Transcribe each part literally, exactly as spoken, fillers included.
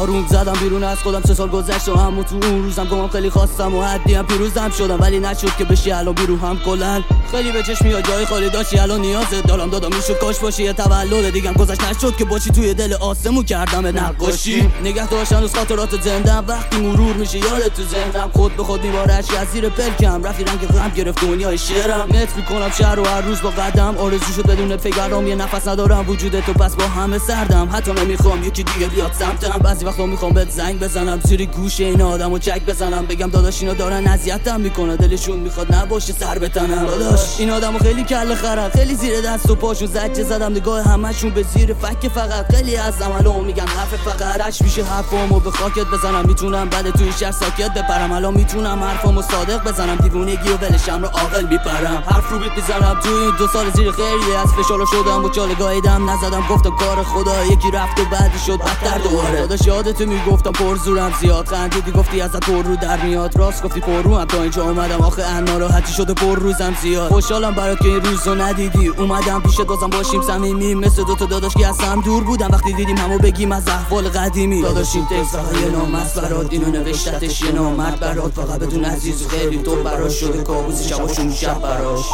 آروم زدم بیرون از خودم. سه سال گذشت و همون تو اون روزم گمم خیلی خواستم و حدی هم پیروزم شدم، ولی نشد که بشی الان بیرون هم کلن. خیلی به چشم میاد جای خالی داشتی الان نیازت دارم دادا میشد کاش باشی یه تولد دیگم گذشت نشد که باشی توی دل آسمون کردم نقاشی. نگه داشتن از خاطرات زندم وقتی مرور میشه یادت تو ذهنم. خود به خود میباره اشک از زیر پلکم، رفتی رنگ غم گرفت دنیای شعرم. متر میکنم شهر و هر روز با قدم آرزو شد بدون فکرام یه نفس ندارم وجودت تو پس با همه سردم. حتی نمیخوام یکی دیگه بیاد سمتم، بعضی وقتا میخوام بهت زنگ بزنم زیر گوش این آدمو چک بزنم بگم داداش اینا دارن اذیتم میکنه دلشون میخواد نباشه سر بتنم. داداش این آدمو خیلی کله خرن، خیلی زیر دست و پاشون زجه زدم نگاه همشون به زیر فک فقط. خیلی از عملو میگن حرف فقط اش میشه حرفامو به خاکت بزنم. میتونم بعد توی شهر ساکت بپرم، الان میتونم حرفامو صادق بزنم. دیوونگی و ولشم رو عاقل میپرم، حرف رو بیت میزنم توی این دو سال زیر خیلی از فشار شدم و چاله گاییدم نزدم گفتم کار خدا یکی رفت و بعدی شد بدتر دوباره. داداش یادت میگفتم پر زورم زیاد خندیدی گفتی ازت پر رو در میاد، راست گفتی پر رو هم تا اینجا اومدم آخه ان ناراحتی شده پر روزم زیاد. خوشحالم برات که این روزو ندیدی اومدم پیشت بازم باشیم صمیمی مثل دو تا داداش که اصلا دور بودم وقتی دیدیم همو بگیم از احوال قدیمی. داداش این تکست فقط یه نام است برات، اینو نوشتتش یه نامرد برات، فقط بدون عزیز خیلی تو براش شده کابوس شباشون شب براش.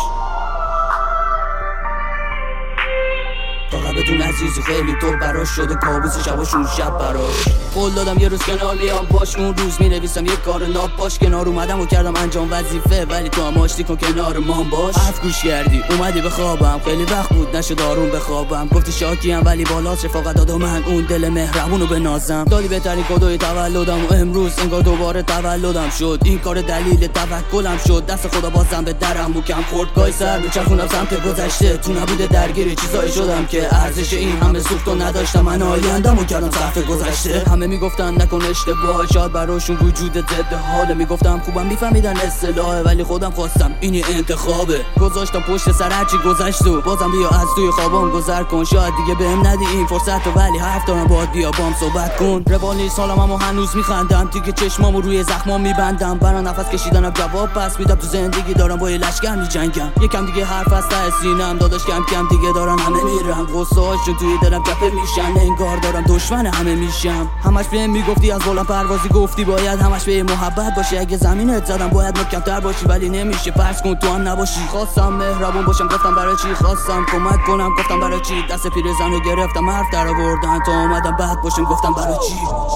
فقط بدون عزیز خیلی تو براش شده کابوس شباشون شب براش. قول دادم یه روز کنار میام باش، اون روز مینویسم یه کار ناب باش. کنار اومدم و کردم انجام وظیفه ولی تو هم آشتی کن کنار من باش. حرف گوش کردی اومدی به خوابم، خیلی وقت بود نشد آروم بخوابم. گفتی شاکیم ولی بالاست رفاقت داد من اون دل مهربونو بنازم. دادی بهترین کادوی تولدم و امروز انگار دوباره تولدم شد. این کار دلیل توکلم شد، دست خدا بازم به درم محکم خورد. گاهی سر بچرخونم سمت گذشته، تو نبوده درگیر چیزایی شدم که ارزش این همه سوخت و نداشتم. من آینده‌مو کردم صرف گذشته. همه میگفتن نکن اشتباه، شاید براشون وجود ضد حاله. میگفتم خوبم میفهمیدن اصطلاحه ولی خودم خواستم این انتخابه. گذاشتم پشت سر هرچی گذشت و بازم بیا از توی خوابام گذر کن. شاید دیگه بهم ندی این فرصت رو ولی حرف دارم باهات بیا بام صحبت کن. روانی سالم اما هنوز میخندم، دیگه چشمامو روی زخمام میبندم. برا نفس کشیدنم جواب پس میدم، تو زندگی دارم با یه لشکر میجنگم. یکم دیگه حرف از ته سینم داداش کم کم دیگه دارن همه میرن. غصه‌هاشون توی دلم کفه میشن، انگار دارم دشمن همه میشم. همش بهم میگفتی از بالا پروازی، گفتی باید همش به محبت باشی. اگه زمینت زدم باید محکم‌تر باشی ولی نمیشه فرض کن تو هم نباشی. خواستم مهربون باشم گفتم برای چی، خواستم کمک کنم گفتم برای چی. دست پیرزنو گرفتم حرف در آوردن تا اومدم بعد باشم گفتم برای چی.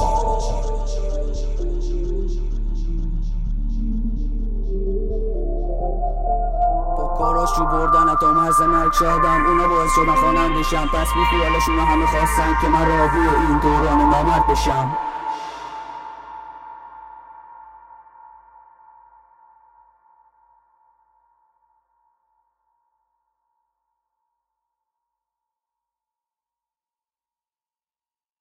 کاراشو بردن تا مرز مرگ شدم، اونا باعث شدن خوانندشم. پس بی خیالشون همه خواستن که من راوی این دوران نامرد بشم.